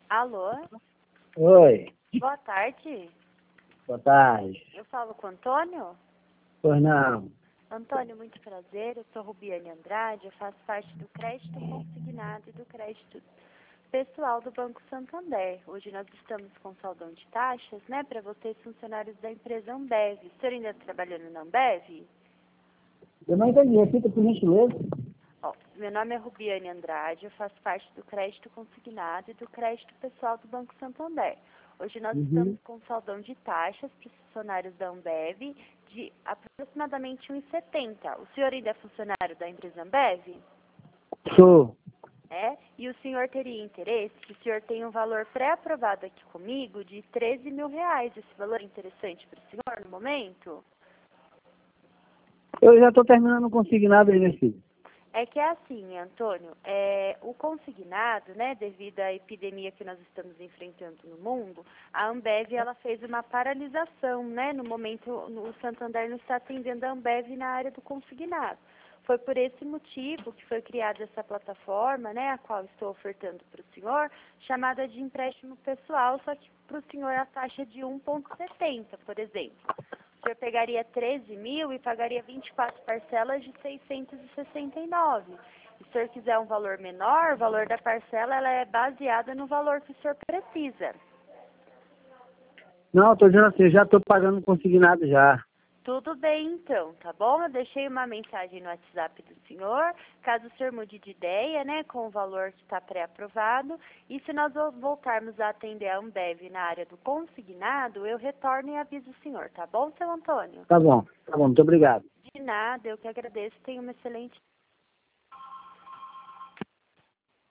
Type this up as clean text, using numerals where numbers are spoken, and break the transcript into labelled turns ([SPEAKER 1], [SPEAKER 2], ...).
[SPEAKER 1] Alô?
[SPEAKER 2] Oi,
[SPEAKER 1] Boa tarde.
[SPEAKER 2] boa tarde.
[SPEAKER 1] Eu falo com o Antônio?
[SPEAKER 2] Pois não.
[SPEAKER 1] Antônio, muito prazer. Eu sou Rubiane Andrade. Eu faço parte do crédito consignado e do crédito pessoal do Banco Santander. Hoje nós estamos com saldão de taxas, né, para vocês funcionários da empresa Ambev. O senhor ainda está trabalhando na Ambev?
[SPEAKER 2] Eu não entendi, repita por gentileza.
[SPEAKER 1] Ó, meu nome é Rubiane Andrade, eu faço parte do crédito consignado e do crédito pessoal do Banco Santander. Hoje nós estamos com saldão de taxas para os funcionários da Ambev de aproximadamente 1,70. O senhor ainda é funcionário da empresa Ambev?
[SPEAKER 2] Sou.
[SPEAKER 1] É? E o senhor teria interesse que o senhor tem um valor pré-aprovado aqui comigo de R$ 13 mil. Esse valor é interessante para o senhor no momento?
[SPEAKER 2] Eu já estou terminando o consignado aí, meu filho.
[SPEAKER 1] É que é assim, Antônio, o consignado, né, devido à epidemia que nós estamos enfrentando no mundo, a Ambev ela fez uma paralisação, né, no momento o Santander não está atendendo a Ambev na área do consignado. Foi por esse motivo que foi criada essa plataforma, né, a qual estou ofertando para o senhor, chamada de empréstimo pessoal, só que para o senhor a taxa de 1,70, por exemplo. O senhor pegaria 13 mil e pagaria 24 parcelas de 669. Se o senhor quiser um valor menor, o valor da parcela ela é baseada no valor que o senhor precisa.
[SPEAKER 2] Não, estou dizendo assim, eu já estou pagando o consignado já.
[SPEAKER 1] Tudo bem, então, tá bom? Eu deixei uma mensagem no WhatsApp do senhor, caso o senhor mude de ideia, né, com o valor que está pré-aprovado. E se nós voltarmos a atender a Ambev na área do consignado, eu retorno e aviso o senhor, tá bom, seu Antônio?
[SPEAKER 2] Tá bom, muito obrigado.
[SPEAKER 1] De nada, eu que agradeço. Tenha uma excelente